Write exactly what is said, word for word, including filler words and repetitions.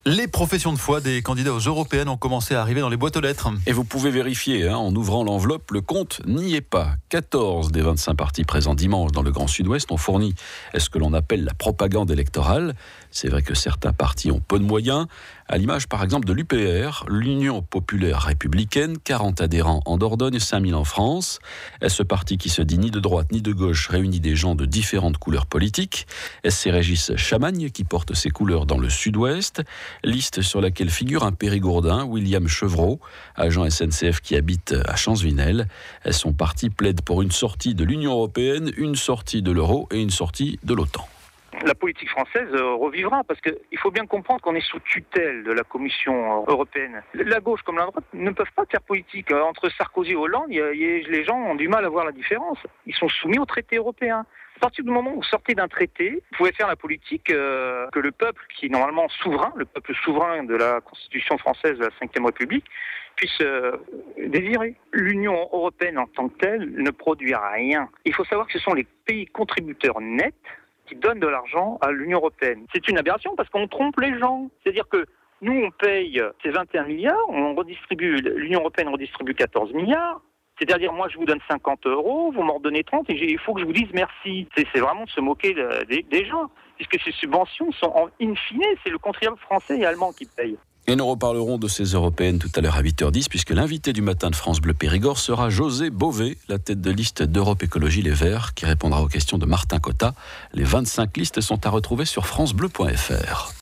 Les professions de foi des candidats aux européennes ont commencé à arriver dans les boîtes aux lettres. Et vous pouvez vérifier, hein, en ouvrant l'enveloppe, le compte n'y est pas. quatorze des vingt-cinq partis présents dimanche dans le Grand Sud-Ouest ont fourni ce que l'on appelle la propagande électorale. C'est vrai que certains partis ont peu de moyens, à l'image par exemple de l'U P R, l'Union populaire républicaine, quarante adhérents en Dordogne, cinq mille en France. Ce parti qui se dit ni de droite ni de gauche réunit des gens de différentes couleurs politiques. C'est Régis Chamagne qui porte ses couleurs dans le Sud-Ouest. Liste sur laquelle figure un Périgourdin, William Chevreau, agent S N C F qui habite à Champs-Vinel. Son parti plaide pour une sortie de l'Union européenne, une sortie de l'euro et une sortie de l'OTAN. La politique française revivra parce qu'il faut bien comprendre qu'on est sous tutelle de la Commission européenne. La gauche comme la droite ne peuvent pas faire politique. Entre Sarkozy et Hollande, y a, y a, les gens ont du mal à voir la différence. Ils sont soumis au traité européen. À partir du moment où vous sortez d'un traité, vous pouvez faire la politique euh, que le peuple, qui est normalement souverain, le peuple souverain de la Constitution française de la cinquième République, puisse euh, désirer. L'Union européenne en tant que telle ne produit rien. Il faut savoir que ce sont les pays contributeurs nets qui donnent de l'argent à l'Union européenne. C'est une aberration parce qu'on trompe les gens. C'est-à-dire que nous, on paye ces vingt et un milliards, on redistribue, l'Union européenne redistribue quatorze milliards. C'est-à-dire, moi, je vous donne cinquante euros, vous m'en redonnez trente et il faut que je vous dise merci. C'est, c'est vraiment de se moquer de, des, des gens, puisque ces subventions sont, en in fine, c'est le contribuable français et allemand qui paye. Et nous reparlerons de ces européennes tout à l'heure à huit heures dix, puisque l'invité du matin de France Bleu Périgord sera José Bové, la tête de liste d'Europe Écologie Les Verts, qui répondra aux questions de Martin Cotta. Les vingt-cinq listes sont à retrouver sur francebleu point f r.